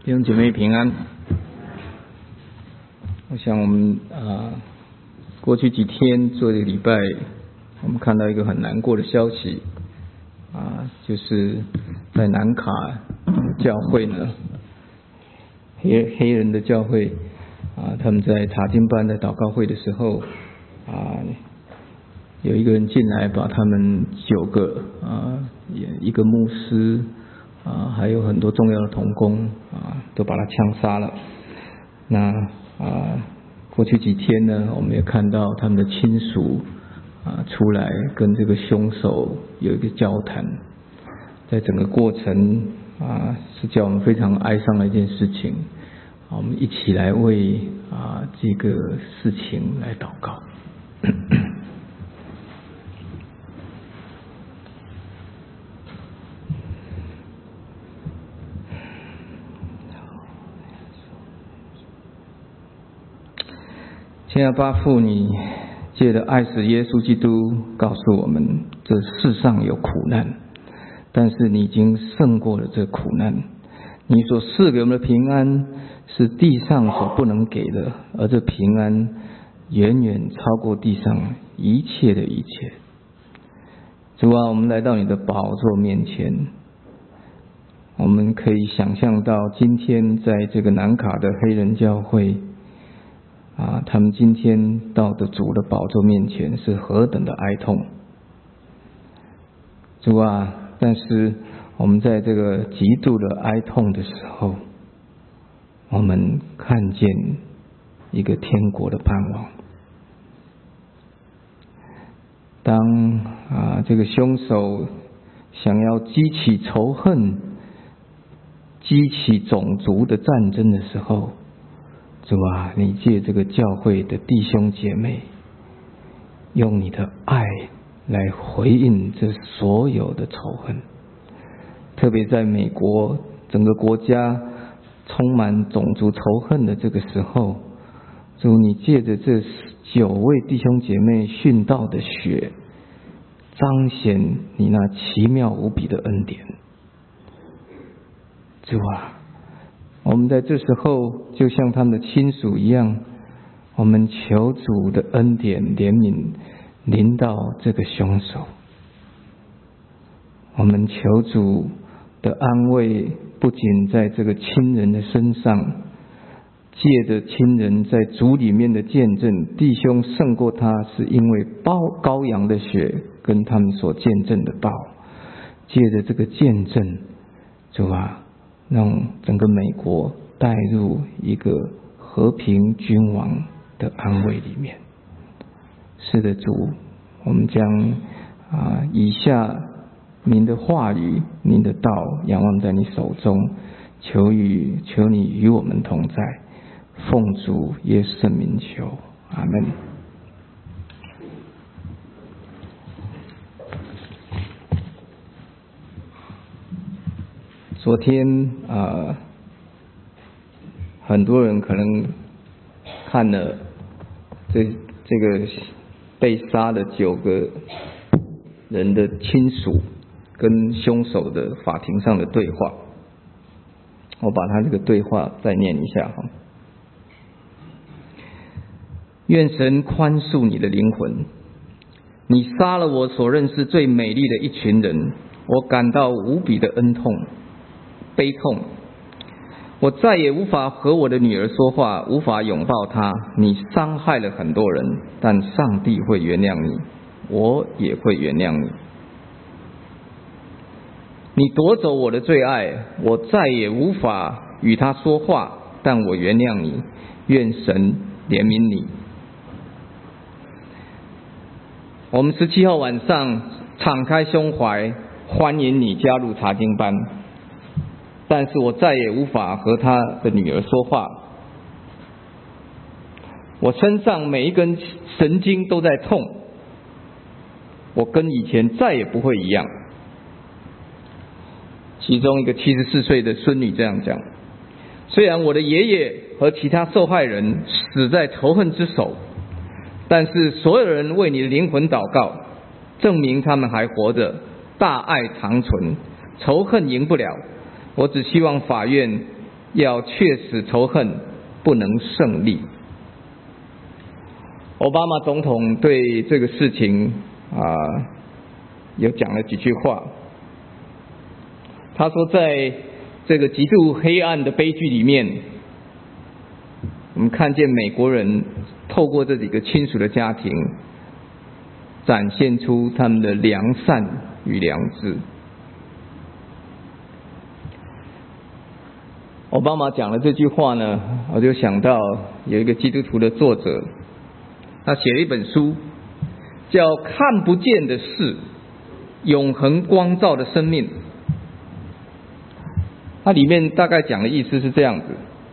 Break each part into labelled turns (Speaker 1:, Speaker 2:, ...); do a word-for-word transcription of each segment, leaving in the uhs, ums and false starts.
Speaker 1: 弟兄姐妹平安。我想我们啊、呃，过去几天做一个礼拜，我们看到一个很难过的消息啊，就是在南卡教会呢，黑黑人的教会啊，他们在查经班的祷告会的时候啊，有一个人进来，把他们九个啊，一个牧师啊，还有很多重要的同工啊，都把他枪杀了。那啊，过去几天呢，我们也看到他们的亲属啊出来跟这个凶手有一个交谈，在整个过程啊，是叫我们非常哀伤的一件事情。我们一起来为啊这个事情来祷告。亲爱的爸父，你借着爱子耶稣基督告诉我们，这世上有苦难，但是你已经胜过了这苦难。你所赐给我们的平安是地上所不能给的，而这平安远远超过地上一切的一切。主啊，我们来到你的宝座面前，我们可以想象到今天在这个南卡的黑人教会啊，他们今天到的主的宝座面前是何等的哀痛。主啊，但是我们在这个极度的哀痛的时候，我们看见一个天国的盼望。当啊这个凶手想要激起仇恨、激起种族的战争的时候，主啊，你借这个教会的弟兄姐妹，用你的爱来回应这所有的仇恨。特别在美国整个国家充满种族仇恨的这个时候，主，你借着这九位弟兄姐妹殉道的血，彰显你那奇妙无比的恩典。主啊，我们在这时候就像他们的亲属一样，我们求主的恩典怜悯临到这个凶手。我们求主的安慰不仅在这个亲人的身上，借着亲人在主里面的见证，弟兄胜过他是因为羔羊的血跟他们所见证的道，借着这个见证，主啊，让整个美国带入一个和平君王的安慰里面。是的，主，我们将啊以下您的话语、您的道仰望在你手中，求与求你与我们同在，奉主耶稣名求，阿们。昨天啊、呃，很多人可能看了这这个被杀的九个人的亲属跟凶手的法庭上的对话，我把他这个对话再念一下哈。愿神宽恕你的灵魂，你杀了我所认识最美丽的一群人，我感到无比的恩痛、悲痛。我再也无法和我的女儿说话，无法拥抱她。你伤害了很多人，但上帝会原谅你，我也会原谅你。你夺走我的最爱，我再也无法与他说话，但我原谅你，愿神怜悯你。我们十七号晚上敞开胸怀，欢迎你加入查经班，但是我再也无法和他的女儿说话。我身上每一根神经都在痛，我跟以前再也不会一样。其中一个七十四岁的孙女这样讲：虽然我的爷爷和其他受害人死在仇恨之手，但是所有人为你的灵魂祷告，证明他们还活着，大爱长存，仇恨赢不了。我只希望法院要确使仇恨不能胜利。奥巴马总统对这个事情啊、呃，有讲了几句话。他说，在这个极度黑暗的悲剧里面，我们看见美国人透过这几个亲属的家庭，展现出他们的良善与良知。奥巴马讲了这句话呢，我就想到有一个基督徒的作者，他写了一本书，叫《看不见的事：永恒光照的生命》。它里面大概讲的意思是这样子，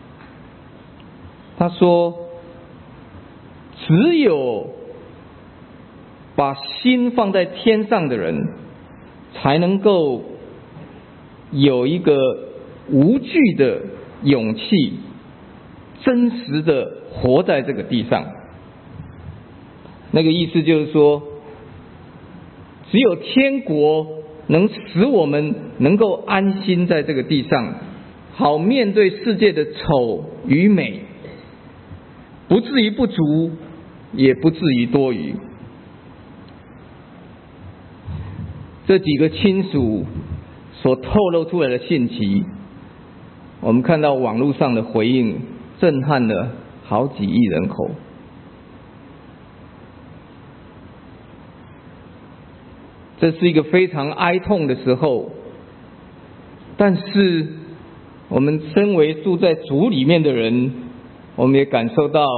Speaker 1: 他说，只有把心放在天上的人，才能够有一个无惧的勇气，真实的活在这个地上。那个意思就是说，只有天国能使我们能够安心在这个地上，好面对世界的丑与美，不至于不足，也不至于多余。这几个亲属所透露出来的信息，我们看到网络上的回应，震撼了好几亿人口。这是一个非常哀痛的时候，但是我们身为住在主里面的人，我们也感受到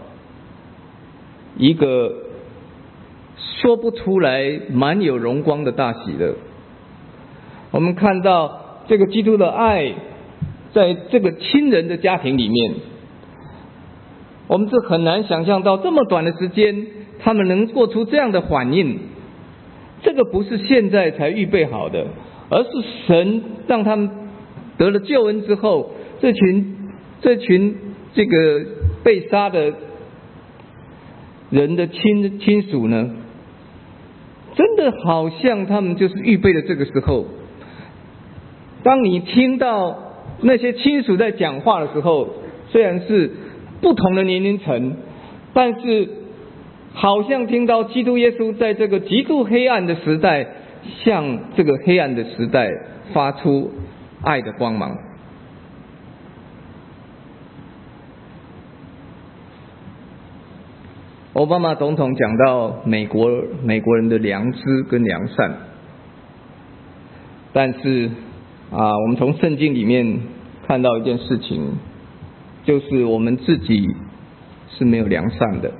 Speaker 1: 一个说不出来满有荣光的大喜乐。我们看到这个基督的爱在这个亲人的家庭里面，我们是很难想象到这么短的时间他们能做出这样的反应。这个不是现在才预备好的，而是神让他们得了救恩之后，这群这群这个被杀的人的亲亲属呢，真的好像他们就是预备的这个时候。当你听到那些亲属在讲话的时候，虽然是不同的年龄层，但是好像听到基督耶稣在这个极度黑暗的时代，向这个黑暗的时代发出爱的光芒。奥巴马总统讲到美国美国人的良知跟良善，但是啊，我们从圣经里面看到一件事情，就是我们自己是没有良善的。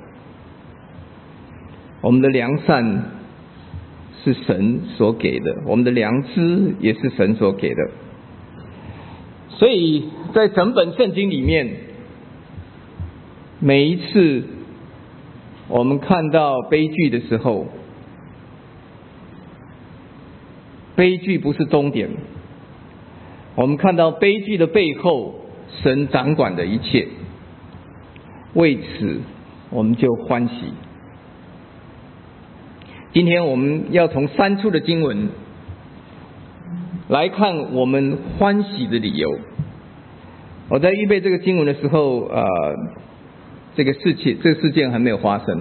Speaker 1: 我们的良善是神所给的，我们的良知也是神所给的。所以在整本圣经里面，每一次我们看到悲剧的时候，悲剧不是终点，我们看到悲剧的背后，神掌管的一切，为此我们就欢喜。今天我们要从三处的经文来看我们欢喜的理由。我在预备这个经文的时候，呃，这个事情这个事件还没有发生。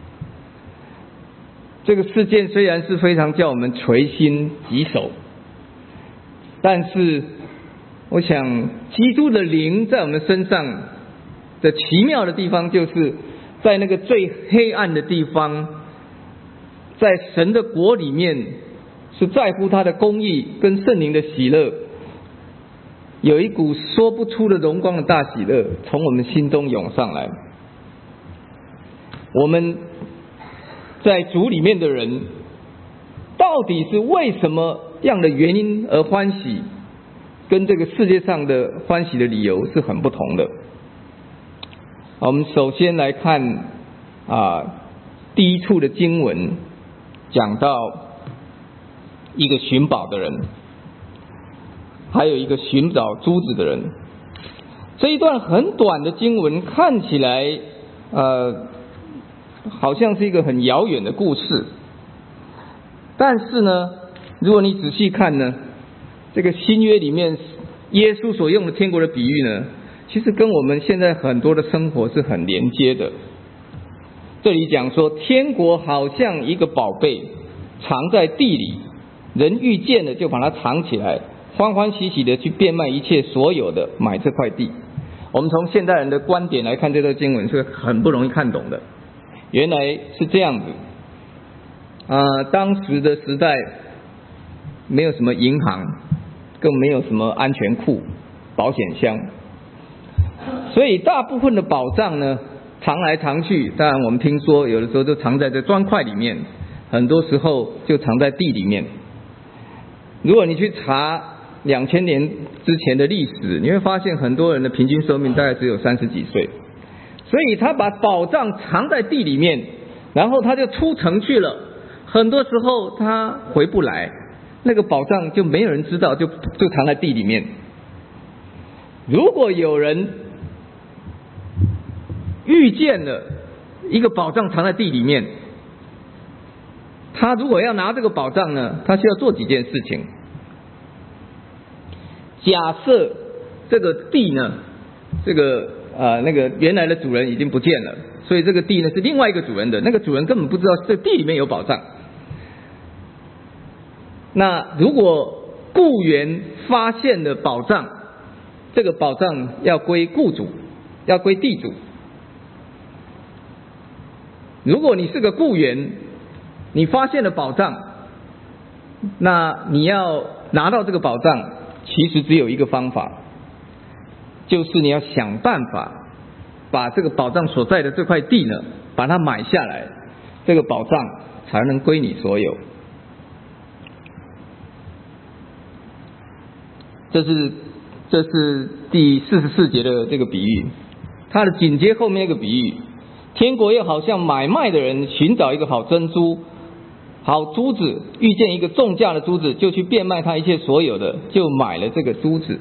Speaker 1: 这个事件虽然是非常叫我们垂心疾首，但是我想基督的灵在我们身上的奇妙的地方，就是在那个最黑暗的地方，在神的国里面，是在乎他的公义跟圣灵的喜乐，有一股说不出的荣光的大喜乐从我们心中涌上来。我们在主里面的人，到底是为什么样的原因而欢喜，跟这个世界上的欢喜的理由是很不同的。我们首先来看啊，第一处的经文讲到一个寻宝的人，还有一个寻找珠子的人。这一段很短的经文看起来呃，好像是一个很遥远的故事，但是呢，如果你仔细看呢，这个新约里面耶稣所用的天国的比喻呢，其实跟我们现在很多的生活是很连接的。这里讲说，天国好像一个宝贝藏在地里，人遇见了就把它藏起来，欢欢喜喜的去变卖一切所有的，买这块地。我们从现代人的观点来看，这段经文是很不容易看懂的。原来是这样子，呃，当时的时代没有什么银行，更没有什么安全库、保险箱，所以大部分的宝藏呢，藏来藏去，当然我们听说有的时候就藏在这砖块里面，很多时候就藏在地里面。如果你去查两千年之前的历史，你会发现很多人的平均寿命大概只有三十几岁，所以他把宝藏藏在地里面，然后他就出城去了，很多时候他回不来，那个宝藏就没有人知道，就就藏在地里面。如果有人遇见了一个宝藏藏在地里面，他如果要拿这个宝藏呢，他需要做几件事情。假设这个地呢，这个呃那个原来的主人已经不见了，所以这个地呢是另外一个主人的，那个主人根本不知道这地里面有宝藏。那如果雇员发现了宝藏，这个宝藏要归雇主，要归地主。如果你是个雇员，你发现了宝藏，那你要拿到这个宝藏，其实只有一个方法，就是你要想办法把这个宝藏所在的这块地呢，把它买下来，这个宝藏才能归你所有。这是这是第四十四节的这个比喻，它的紧接后面一个比喻，天国又好像买卖的人寻找一个好珍珠、好珠子，遇见一个重价的珠子，就去变卖他一切所有的，就买了这个珠子。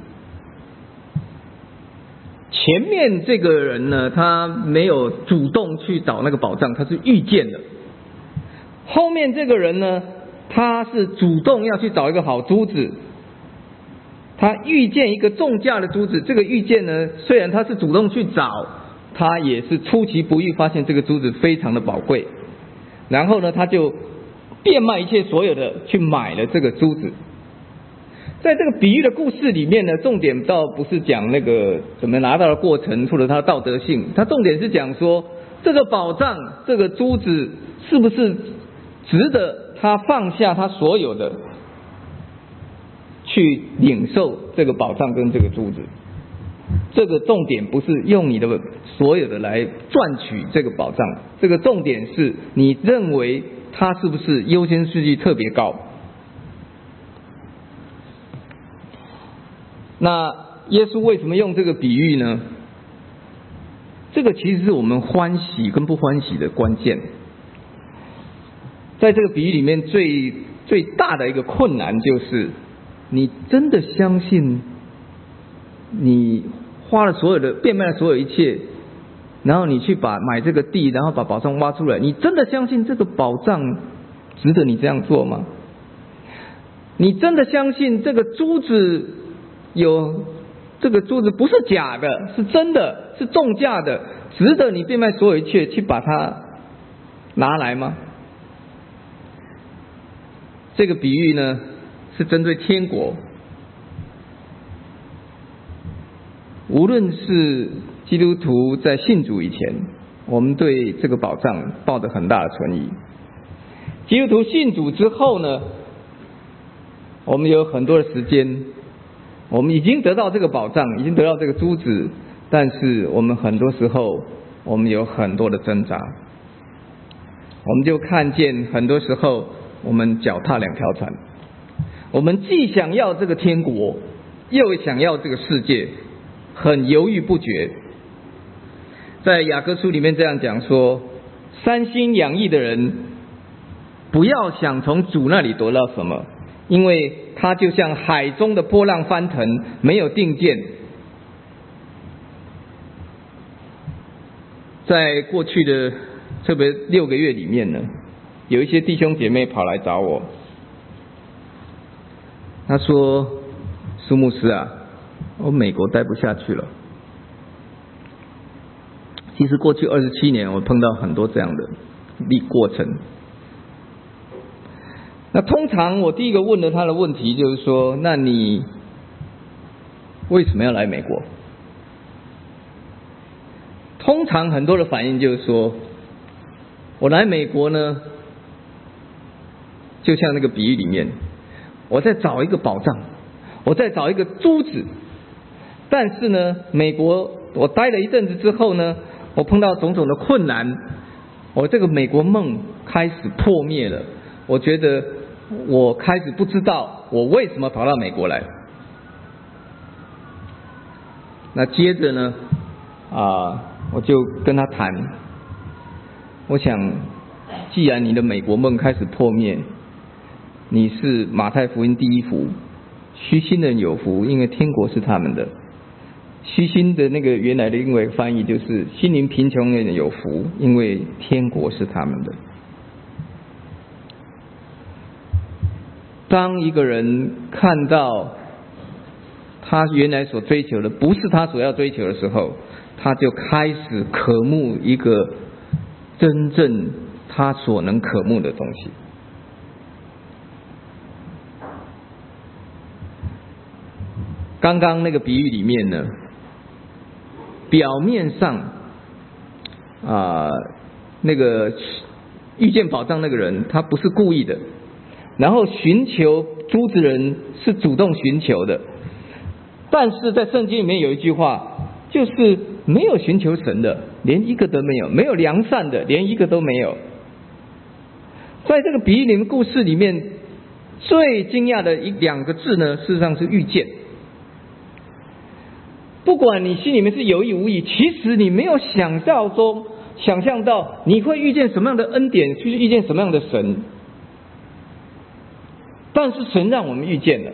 Speaker 1: 前面这个人呢，他没有主动去找那个宝藏，他是遇见的。后面这个人呢，他是主动要去找一个好珠子，他遇见一个重价的珠子。这个遇见呢，虽然他是主动去找，他也是出其不意，发现这个珠子非常的宝贵，然后呢，他就变卖一切所有的去买了这个珠子。在这个比喻的故事里面呢，重点倒不是讲那个怎么拿到的过程或者它的道德性，它重点是讲说这个宝藏、这个珠子是不是值得他放下他所有的去领受这个宝藏跟这个珠子。这个重点不是用你的所有的来赚取这个宝藏，这个重点是你认为它是不是优先顺序特别高。那耶稣为什么用这个比喻呢？这个其实是我们欢喜跟不欢喜的关键。在这个比喻里面最最大的一个困难就是，你真的相信你花了所有的变卖了所有一切，然后你去把买这个地，然后把宝藏挖出来，你真的相信这个宝藏值得你这样做吗？你真的相信这个珠子有这个珠子不是假的，是真的，是重价的，值得你变卖所有一切去把它拿来吗？这个比喻呢，是针对天国。无论是基督徒在信主以前，我们对这个宝藏抱着很大的存疑。基督徒信主之后呢，我们有很多的时间，我们已经得到这个宝藏，已经得到这个珠子，但是我们很多时候我们有很多的挣扎，我们就看见很多时候我们脚踏两条船，我们既想要这个天国，又想要这个世界，很犹豫不决。在雅各书里面这样讲说，三心两意的人不要想从主那里得到什么，因为他就像海中的波浪翻腾，没有定见。在过去的特别六个月里面呢，有一些弟兄姐妹跑来找我，他说：苏牧师啊， 我美国待不下去了。其实过去二十七年，我碰到很多这样的历过程。那通常我第一个问了他的问题就是说，那你为什么要来美国？通常很多的反应就是说，我来美国呢，就像那个比喻里面，我在找一个宝藏，我在找一个珠子。但是呢，美国我待了一阵子之后呢，我碰到种种的困难，我这个美国梦开始破灭了。我觉得我开始不知道我为什么跑到美国来。那接着呢，啊，我就跟他谈，我想，既然你的美国梦开始破灭，你是马太福音第一福，虚心的人有福，因为天国是他们的。虚心的那个原来的英文翻译就是心灵贫穷的人有福，因为天国是他们的。当一个人看到他原来所追求的不是他所要追求的时候，他就开始渴慕一个真正他所能渴慕的东西。刚刚那个比喻里面呢，表面上啊、呃，那个遇见宝藏那个人他不是故意的，然后寻求珠子人是主动寻求的，但是在圣经里面有一句话，就是没有寻求神的连一个都没有，没有良善的连一个都没有。在这个比喻里面故事里面最惊讶的一两个字呢，事实上是遇见。不管你心里面是有意无意，其实你没有想到中想象到你会遇见什么样的恩典，去遇见什么样的神，但是神让我们遇见了。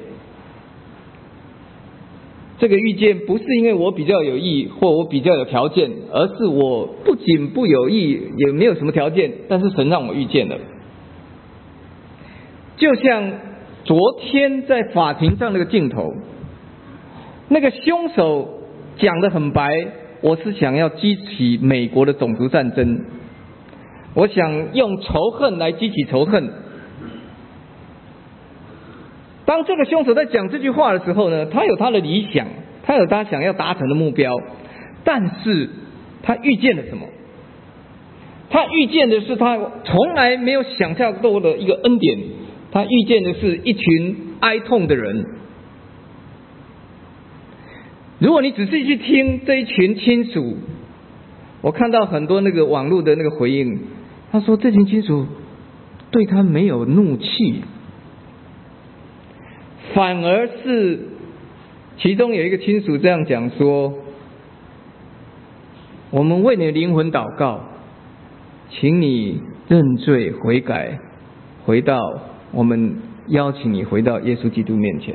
Speaker 1: 这个遇见不是因为我比较有意或我比较有条件，而是我不仅不有意，也没有什么条件，但是神让我遇见了。就像昨天在法庭上那个镜头，那个凶手讲得很白，我是想要激起美国的种族战争，我想用仇恨来激起仇恨。当这个凶手在讲这句话的时候呢，他有他的理想，他有他想要达成的目标，但是他遇见了什么？他遇见的是他从来没有想象过的一个恩典，他遇见的是一群哀痛的人。如果你仔细去听这一群亲属，我看到很多那个网络的那个回应，他说这群亲属对他没有怒气，反而是其中有一个亲属这样讲说，我们为你的灵魂祷告，请你认罪悔改，回到我们邀请你回到耶稣基督面前。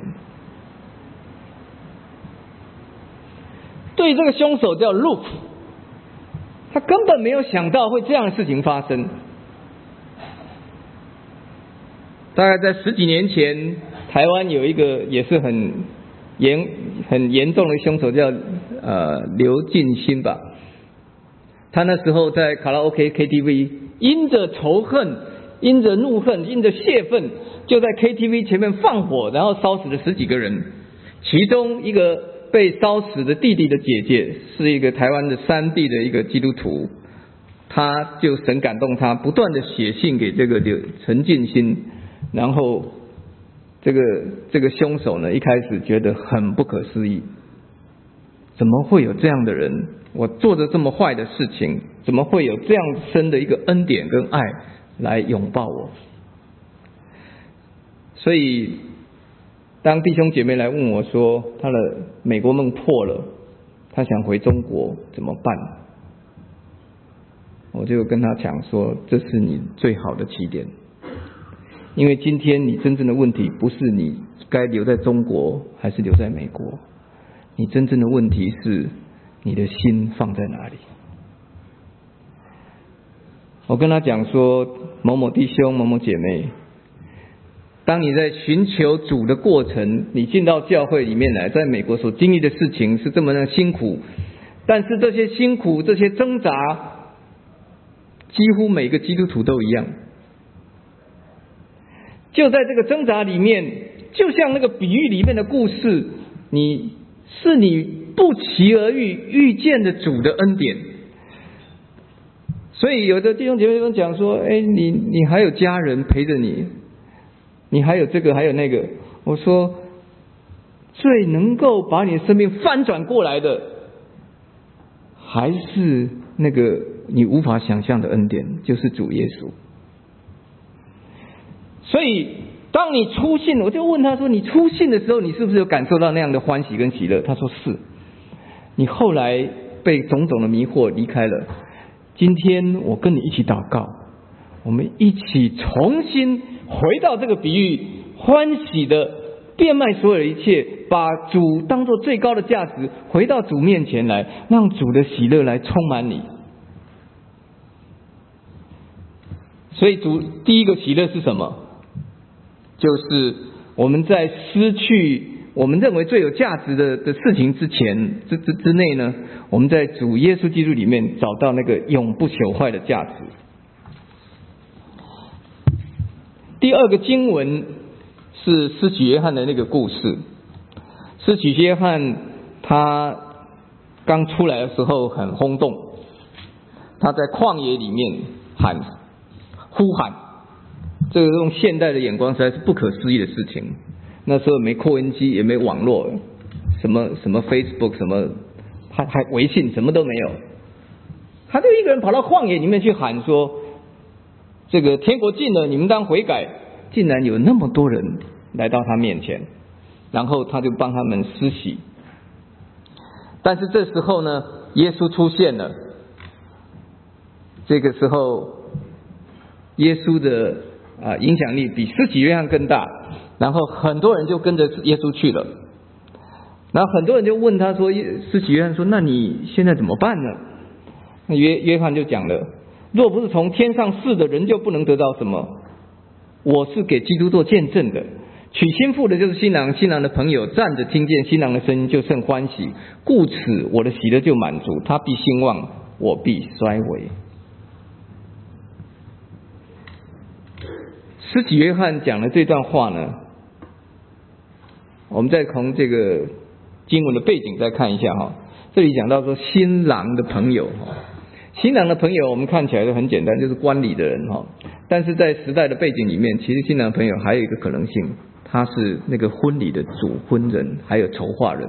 Speaker 1: 对这个凶手叫 Luke， 他根本没有想到会这样的事情发生。大概在十几年前，台湾有一个也是很严很严重的凶手叫呃刘进兴吧，他那时候在卡拉 OK K T V 因着仇恨因着怒恨因着泄愤，就在 K T V 前面放火，然后烧死了十几个人。其中一个被烧死的弟弟的姐姐是一个台湾的山地的一个基督徒，他就神感动他，不断的写信给这个陈进兴，然后这个这个凶手呢，一开始觉得很不可思议，怎么会有这样的人？我做着这么坏的事情，怎么会有这样深的一个恩典跟爱来拥抱我？所以当弟兄姐妹来问我说他的美国梦破了，他想回中国怎么办？我就跟他讲说，这是你最好的起点，因为今天你真正的问题不是你该留在中国还是留在美国，你真正的问题是你的心放在哪里。我跟他讲说，某某弟兄某某姐妹， 当你在寻求主的过程，你进到教会里面来，在美国所经历的事情是这么的辛苦，但是这些辛苦、这些挣扎，几乎每个基督徒都一样。就在这个挣扎里面，就像那个比喻里面的故事，你是你不期而遇遇见的主的恩典。所以有的弟兄姐妹们讲说，哎，你你还有家人陪着你，你还有这个还有那个。我说，最能够把你的生命翻转过来的，还是那个你无法想象的恩典，就是主耶稣。所以当你初信，我就问他说，你初信的时候，你是不是有感受到那样的欢喜跟喜乐？他说是。你后来被种种的迷惑离开了，今天我跟你一起祷告，我们一起重新回到这个比喻，欢喜的变卖所有的一切，把主当作最高的价值，回到主面前来，让主的喜乐来充满你。所以主第一个喜乐是什么？就是我们在失去我们认为最有价值的的事情之前之之之内呢，我们在主耶稣基督里面找到那个永不朽坏的价值。第二个经文是施洗约翰的那个故事。施洗约翰他刚出来的时候很轰动，他在旷野里面喊呼喊，这个用现代的眼光实在是不可思议的事情。那时候没扩音机，也没网络，什么什么 Facebook， 什么还还微信，什么都没有。他就一个人跑到旷野里面去喊说：“这个天国近了，你们当悔改。”竟然有那么多人来到他面前，然后他就帮他们施洗。但是这时候呢，耶稣出现了。这个时候，耶稣的啊影响力比施洗约翰更大。然后很多人就跟着耶稣去了，然后很多人就问他说，施洗约翰说，那你现在怎么办呢？那约约翰就讲了，若不是从天上赐的，人就不能得到什么。我是给基督做见证的，娶新妇的就是新郎，新郎的朋友站着听见新郎的声音就甚欢喜，故此我的喜乐就满足，他必兴旺，我必衰微。施洗约翰讲的这段话呢，我们再从这个经文的背景再看一下哈。这里讲到说新郎的朋友，新郎的朋友我们看起来都很简单，就是观礼的人哈。但是在时代的背景里面，其实新郎的朋友还有一个可能性，他是那个婚礼的主婚人，还有筹划人，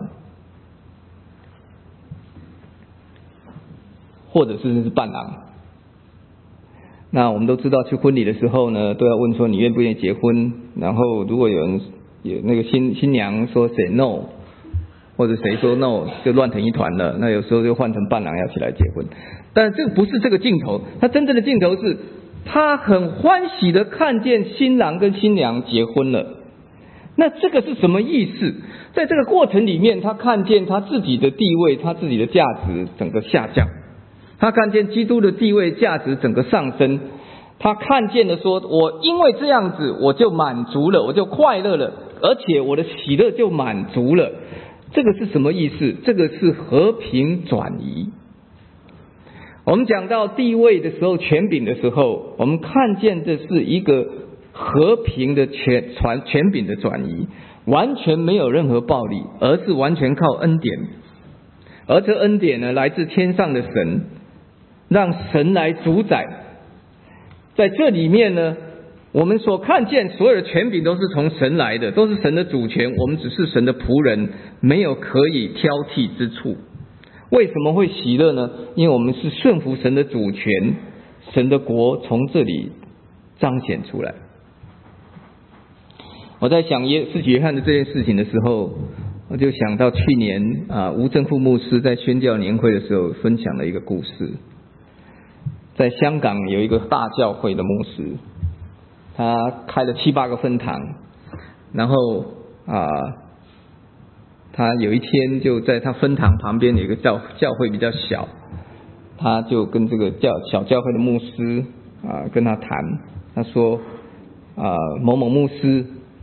Speaker 1: 或者是是伴郎。那我们都知道，去婚礼的时候呢，都要问说你愿不愿意结婚。然后如果有人有那个新新娘说 say no， 或者谁说 no， 就乱成一团了。那有时候就换成伴郎要起来结婚。但这不是这个镜头，他真正的镜头是，他很欢喜的看见新郎跟新娘结婚了。那这个是什么意思？在这个过程里面，他看见他自己的地位，他自己的价值整个下降。他看见基督的地位价值整个上升，他看见了说，我因为这样子我就满足了，我就快乐了，而且我的喜乐就满足了。这个是什么意思？这个是和平转移。我们讲到地位的时候，权柄的时候，我们看见的是一个和平的权传权柄的转移，完全没有任何暴力，而是完全靠恩典。而这恩典呢，来自天上的神，让神来主宰。在这里面呢，我们所看见所有的权柄都是从神来的，都是神的主权，我们只是神的仆人，没有可以挑剔之处。为什么会喜乐呢？因为我们是顺服神的主权，神的国从这里彰显出来。我在想耶施洗约翰的这件事情的时候，我就想到去年啊，吴正富牧师在宣教年会的时候分享了一个故事。在香港有一个大教会的牧师，他开了七八个分堂，然后啊，他有一天就在他分堂旁边有一个教教会比较小，他就跟这个教小教会的牧师啊跟他谈，他说啊某某牧师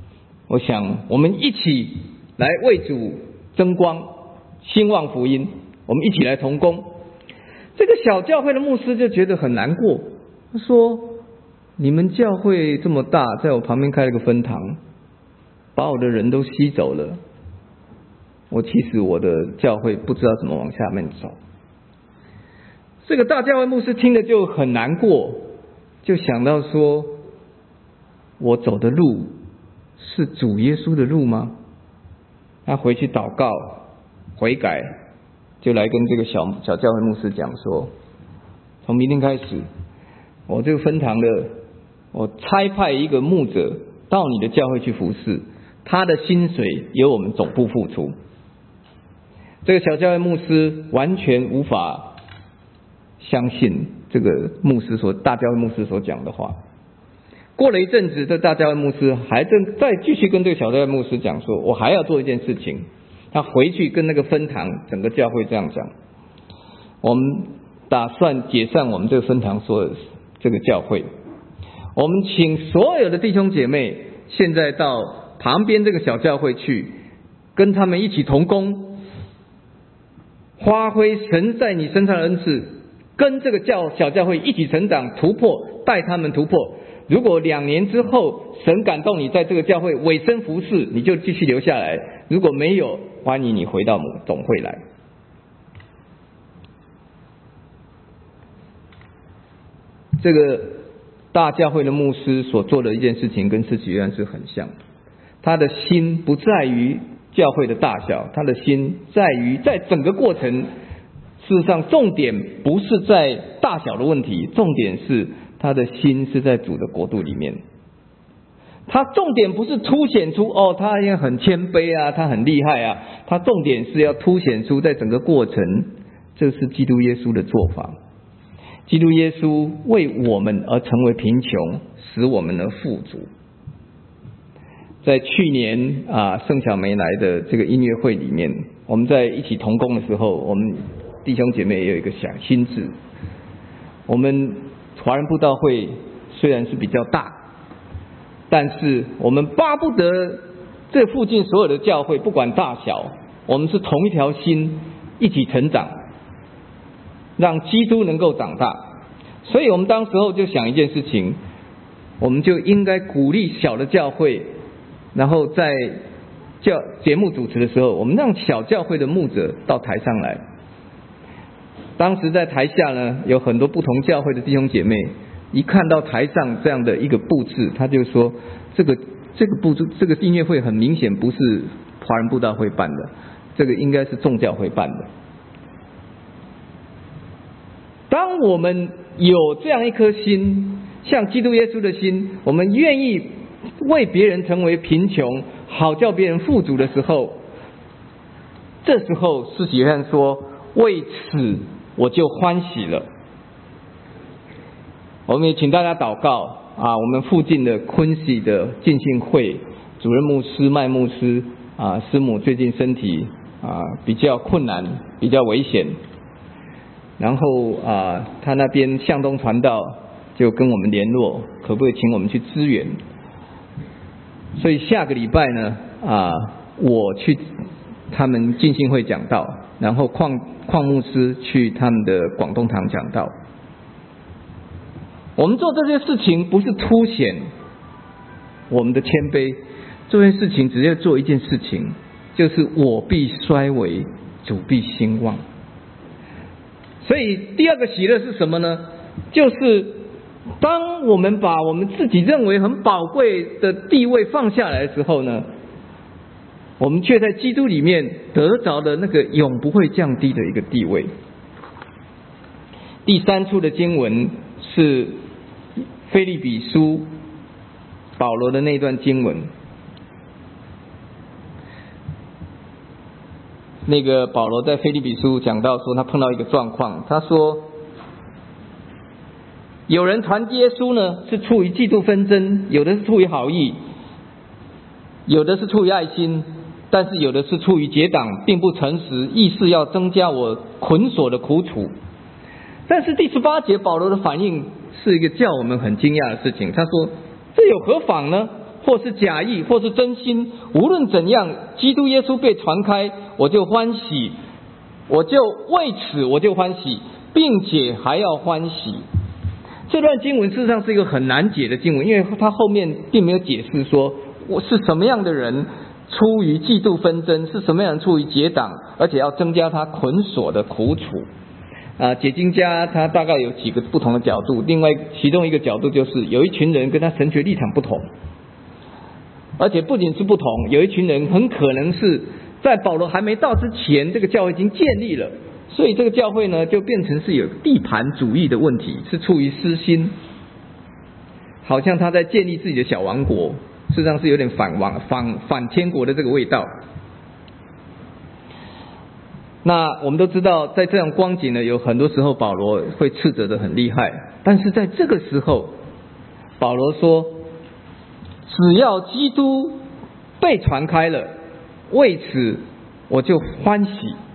Speaker 1: 我想我们一起来为主争光，兴旺福音，我们一起来同工。这个小教会的牧师就觉得很难过，他说你们教会这么大，在我旁边开了个分堂，把我的人都吸走了，我其实我的教会不知道怎么往下面走。这个大教会牧师听了就很难过，就想到说，我走的路是主耶稣的路吗？他回去祷告悔改，就来跟这个小小教会牧师讲说，从明天开始，我这个分堂的，我差派一个牧者到你的教会去服侍，他的薪水由我们总部付出。这个小教会牧师完全无法相信这个牧师所大教会牧师所讲的话。过了一阵子，这大教会牧师还正再继续跟这个小教会牧师讲说，我还要做一件事情。他回去跟那个分堂整个教会这样讲，我们打算解散我们这个分堂所有这个教会，我们请所有的弟兄姐妹现在到旁边这个小教会去，跟他们一起同工，发挥神在你身上的恩赐，跟这个教小教会一起成长突破，带他们突破。如果两年之后神感动你在这个教会委身服侍，你就继续留下来，如果没有，欢迎你回到总会来。这个大教会的牧师所做的一件事情跟施洗约翰是很像，他的心不在于教会的大小，他的心在于在整个过程，事实上重点不是在大小的问题，重点是他的心是在主的国度里面。他重点不是凸显出哦，他也很谦卑啊，他很厉害啊，他重点是要凸显出在整个过程，这是基督耶稣的做法。基督耶稣为我们而成为贫穷，使我们而富足。在去年啊，盛小梅来的这个音乐会里面，我们在一起同工的时候，我们弟兄姐妹也有一个想心智。我们华人布道会虽然是比较大，但是我们巴不得这附近所有的教会不管大小，我们是同一条心，一起成长，让基督能够长大。所以我们当时候就想一件事情，我们就应该鼓励小的教会，然后在教节目主持的时候，我们让小教会的牧者到台上来。当时在台下呢，有很多不同教会的弟兄姐妹，一看到台上这样的一个布置，他就说这个这个布置这个音乐会很明显不是华人布道会办的，这个应该是众教会办的。当我们有这样一颗心，像基督耶稣的心，我们愿意为别人成为贫穷，好叫别人富足的时候，这时候施洗约翰说，为此我就欢喜了。我们也请大家祷告啊，我们附近的昆喜的浸信会主任牧师麦牧师啊，师母最近身体啊比较困难，比较危险，然后啊他那边向东传道就跟我们联络，可不可以请我们去支援。所以下个礼拜呢啊我去他们浸信会讲道，然后邝邝牧师去他们的广东堂讲道。我们做这些事情不是凸显我们的谦卑，这件事情只要做一件事情，就是我必衰微，主必兴旺。所以第二个喜乐是什么呢？就是当我们把我们自己认为很宝贵的地位放下来的时候呢，我们却在基督里面得着了那个永不会降低的一个地位。第三处的经文是腓立比书保罗的那段经文，那个保罗在腓立比书讲到说他碰到一个状况，他说有人传耶稣呢是出于嫉妒纷争，有的是出于好意，有的是出于爱心，但是有的是出于结党，并不诚实，意思要增加我捆锁的苦楚。但是第十八节保罗的反应是一个叫我们很惊讶的事情，他说这有何妨呢？ 或是假意，或是真心，无论怎样，基督耶稣被传开，我就欢喜，我就为此我就欢喜，并且还要欢喜。这段经文事实上是一个很难解的经文，因为它后面并没有解释说我是什么样的人出于嫉妒纷争，是什么样的人出于结党，而且要增加他捆锁的苦楚。啊，解经家他大概有几个不同的角度，另外其中一个角度就是有一群人跟他神学立场不同，而且不仅是不同，有一群人很可能是在保罗还没到之前，这个教会已经建立了，所以这个教会呢就变成是有地盘主义的问题，是出于私心，好像他在建立自己的小王国，事实上是有点反王反反天国的这个味道。那我们都知道，在这样光景呢，有很多时候保罗会斥责得很厉害，但是在这个时候，保罗说，只要基督被传开了，为此我就欢喜。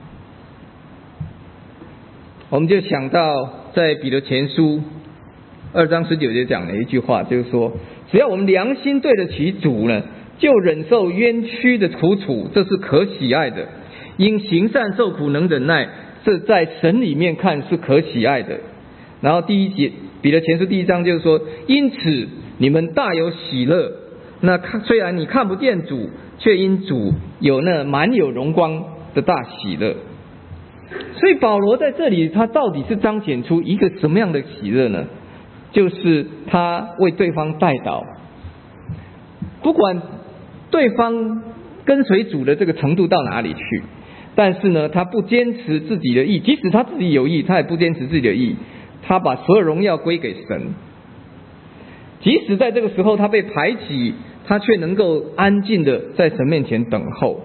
Speaker 1: 我们就想到在彼得前书二章十九节讲的一句话，就是说，只要我们良心对得起主呢，就忍受冤屈的苦楚，这是可喜爱的。因行善受苦能忍耐，这在神里面看是可喜爱的。然后第一节彼得前书第一章就是说，因此你们大有喜乐，那看虽然你看不见主，却因主有那满有荣光的大喜乐。所以保罗在这里他到底是彰显出一个什么样的喜乐呢？就是他为对方代祷，不管对方跟随主的这个程度到哪里去，但是呢，他不坚持自己的义，即使他自己有义，他也不坚持自己的义，他把所有荣耀归给神。即使在这个时候他被排挤，他却能够安静的在神面前等候。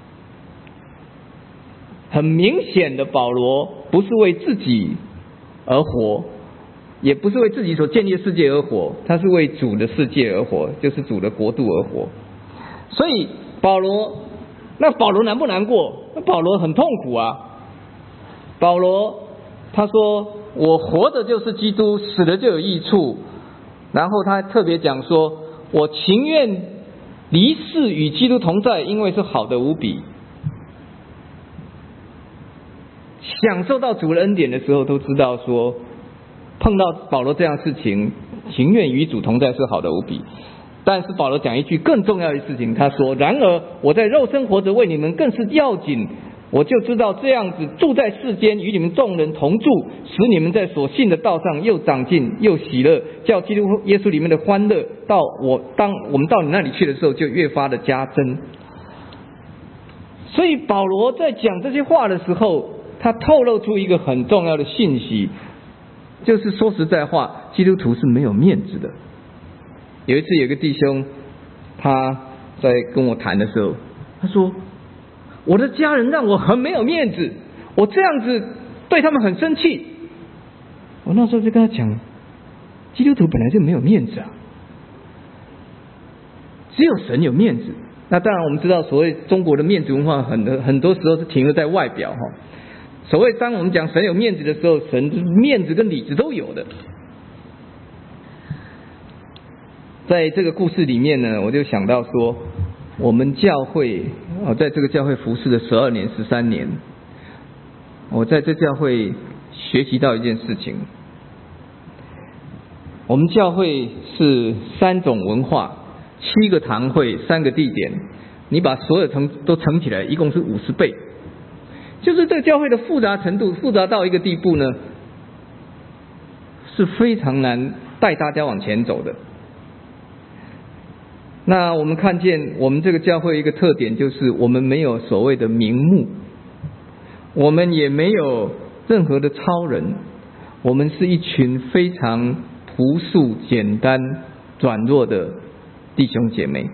Speaker 1: 很明显的，保罗不是为自己而活，也不是为自己所建立的世界而活，他是为主的世界而活，就是主的国度而活。所以保罗，那保罗难不难过？那保罗很痛苦啊。保罗他说，我活的就是基督，死的就有益处。然后他特别讲说，我情愿离世与基督同在，因为是好的无比。享受到主的恩典的时候，都知道说，碰到保罗这样的事情，情愿与主同在是好的无比。但是保罗讲一句更重要的事情，他说，然而我在肉身活着为你们更是要紧，我就知道这样子住在世间，与你们众人同住，使你们在所信的道上又长进又喜乐，叫基督耶稣里面的欢乐到我当我们到你那里去的时候，就越发的加增。所以保罗在讲这些话的时候，他透露出一个很重要的信息，就是说实在话，基督徒是没有面子的。有一次有个弟兄他在跟我谈的时候，他说，我的家人让我很没有面子，我这样子对他们很生气。我那时候就跟他讲，基督徒本来就没有面子啊，只有神有面子。那当然我们知道，所谓中国的面子文化很多很多时候是停留在外表哈。所谓当我们讲神有面子的时候，神面子跟里子都有的。在这个故事里面呢，我就想到说，我们教会我在这个教会服侍了十二年十三年，我在这教会学习到一件事情，我们教会是三种文化，七个堂会，三个地点，你把所有乘都乘起来，一共是五十倍。就是这个教会的复杂程度，复杂到一个地步呢，是非常难带大家往前走的。那我们看见我们这个教会一个特点，就是我们没有所谓的名目，我们也没有任何的超人，我们是一群非常朴素简单软弱的弟兄姐妹。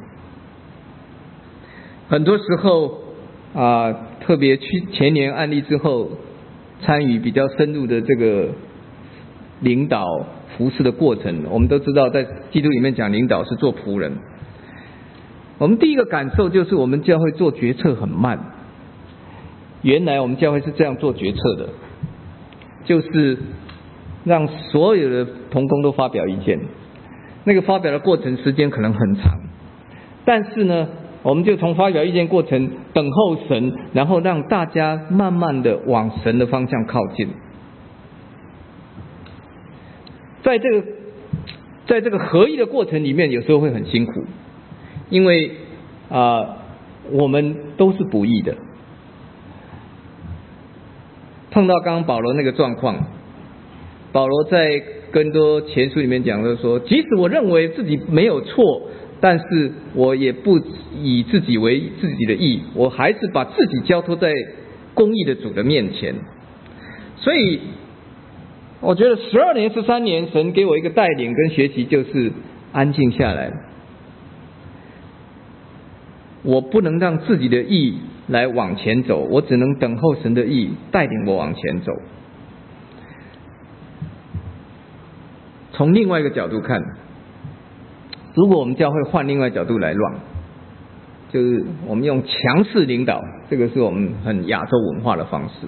Speaker 1: 很多时候啊，特别去前年案例之后，参与比较深入的这个领导服事的过程，我们都知道在基督里面讲领导是做仆人。我们第一个感受就是我们教会做决策很慢。原来我们教会是这样做决策的，就是让所有的同工都发表意见，那个发表的过程时间可能很长， 但是呢，我们就从发表意见过程等候神，然后让大家慢慢的往神的方向靠近。在这个在这个合一的过程里面，有时候会很辛苦，因为啊、呃，我们都是不义的。碰到刚刚保罗那个状况，保罗在哥林多前书里面讲的说，即使我认为自己没有错，但是我也不以自己为自己的义，我还是把自己交托在公义的主的面前。所以我觉得十二年十三年神给我一个带领跟学习，就是安静下来，我不能让自己的义来往前走，我只能等候神的义带领我往前走。从另外一个角度看，如果我们教会换另外一个角度来乱，就是我们用强势领导，这个是我们很亚洲文化的方式。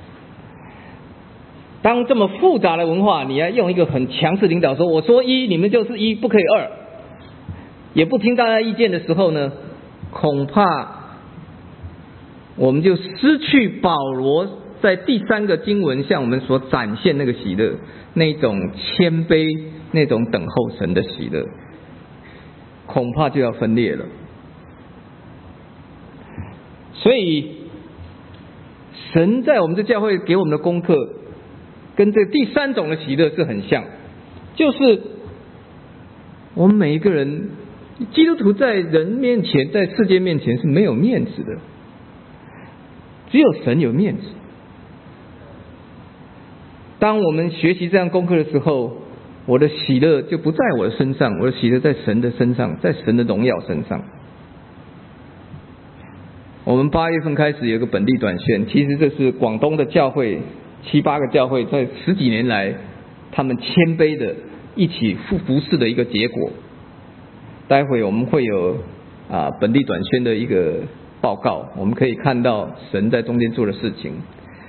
Speaker 1: 当这么复杂的文化，你要用一个很强势领导说，我说一你们就是一，不可以二，也不听大家意见的时候呢，恐怕我们就失去保罗在第三个经文向我们所展现那个喜乐，那种谦卑，那种等候神的喜乐，恐怕就要分裂了。所以神在我们这教会给我们的功课跟这第三种的喜乐是很像，就是我们每一个人，基督徒在人面前，在世界面前是没有面子的，只有神有面子。当我们学习这样功课的时候，我的喜乐就不在我的身上，我的喜乐在神的身上，在神的荣耀身上。我们八月份开始有个本地短宣，其实这是广东的教会七八个教会在十几年来他们谦卑的一起服服侍的一个结果。待会我们会有啊本地短宣的一个报告，我们可以看到神在中间做的事情。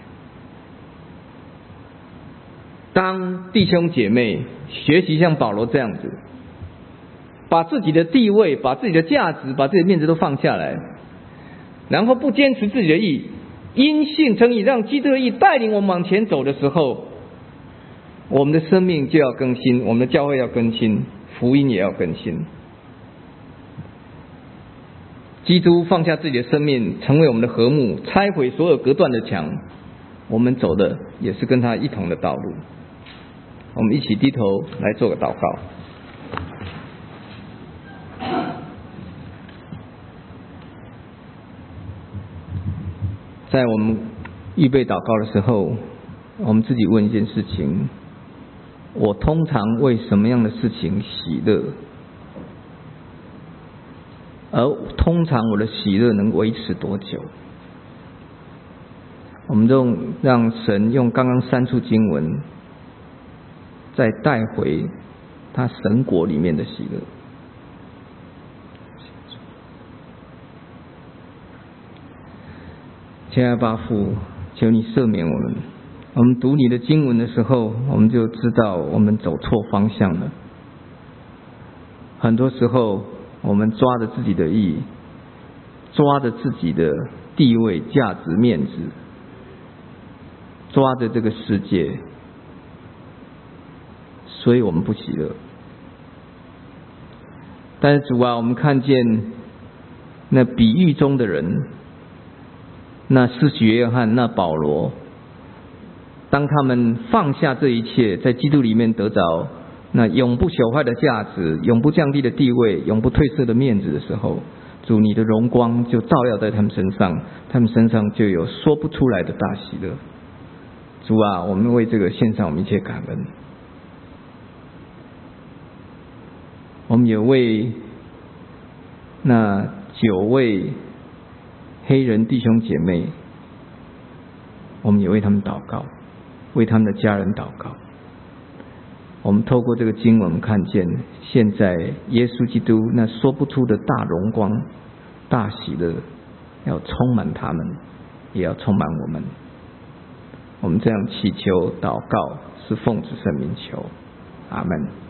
Speaker 1: 当弟兄姐妹学习像保罗这样子，把自己的地位、把自己的价值、把自己的面子都放下来，然后不坚持自己的义，因信称义，让基督的义带领我们往前走的时候，我们的生命就要更新，我们的教会要更新，福音也要更新。基督放下自己的生命，成为我们的和睦，拆毁所有隔断的墙，我们走的也是跟他一同的道路。我们一起低头来做个祷告。在我们预备祷告的时候，我们自己问一件事情：我通常为什么样的事情喜乐？而通常我的喜乐能维持多久？我们就让神用刚刚三处经文再带回他神国里面的喜乐。亲爱的爸父，求你赦免我们。我们读你的经文的时候，我们就知道我们走错方向了。很多时候我们抓着自己的意，抓着自己的地位、价值、面子，抓着这个世界，所以我们不喜乐。但是主啊，我们看见那比喻中的人，那施洗约翰、那保罗，当他们放下这一切，在基督里面得着那永不朽坏的价值、永不降低的地位、永不褪色的面子的时候，主你的荣光就照耀在他们身上，他们身上就有说不出来的大喜乐。主啊，我们为这个献上我们一切感恩。我们也为那九位黑人弟兄姐妹，我们也为他们祷告，为他们的家人祷告。我们透过这个经文，我们看见现在耶稣基督那说不出的大荣光、大喜乐要充满他们，也要充满我们。我们这样祈求祷告，是奉主圣名求，阿们。